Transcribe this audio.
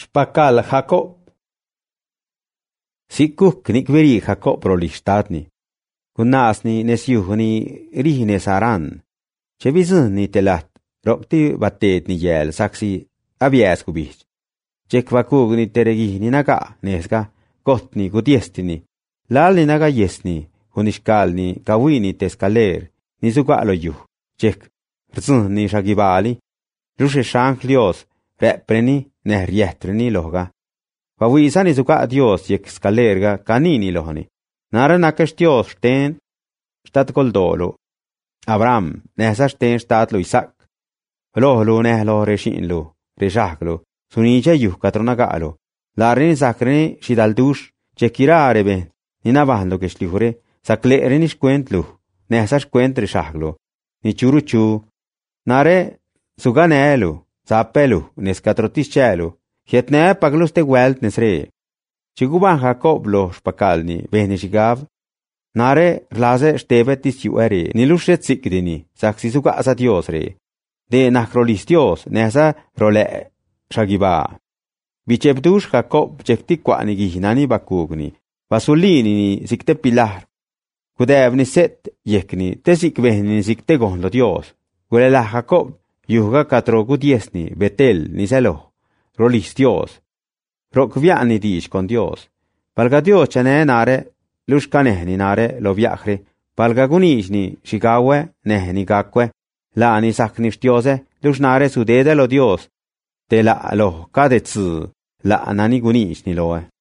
Spakal Jacob. Sikuk nikveri Jacob prolistadni. Kunasni nesyuhni rihne saran. Chevizuni telat rokti batet ni yel saksi avias kubich. Chekvakugni teregihni naga neska kotni gutiestini. Lalni naga yesni hunishkalni kawini teskaler ni sukalo yuh. Chek rzuni shagibali. Rushe shanklios repreni nehrietreni loga. Fawisani suka Dios yek skalerga kanini lohni. Nara nakesh Dios shten shtat koldolo. Abraham nehsa shten shtat lo Isaac. Lohlo nehlo reshinlo, reshaklo, sunicha yuh katronagalo. Larin sakrini shidaldush, chekira rebe, ninabahlo keshlihure, saklerini shkwentlu, nehsa shkwent reshaklo, ni churuchu. Nare suganelu, zapelu, neskatrotischelu, hietne pagluste welt nesre. Chiguban Jacob lo shpakalni, behnishigav. Nare rlaze shtebetis yuere, nilushet sikdini, saksi sugasa Dios re. De nachrolis Dios, nehsa role shagiba. Bichebdush Jacob chektikwani gihinani bakugni, basulini ni sikte pilar. Kudevni set yekni, tesik behni sikte gonlo Dios. Gulela Jacob, yuhga katrogu diesni, Betel ni selo, rolis Dios. Rokviani dish con Dios. Palga Dios chane nare, lushka nehni nare lo viajre, palga gunishni shigawe nehni gakwe, la ni saknish Diose, lushnare sudede lo Dios, te la lo kadetsu, la nani gunishni loe.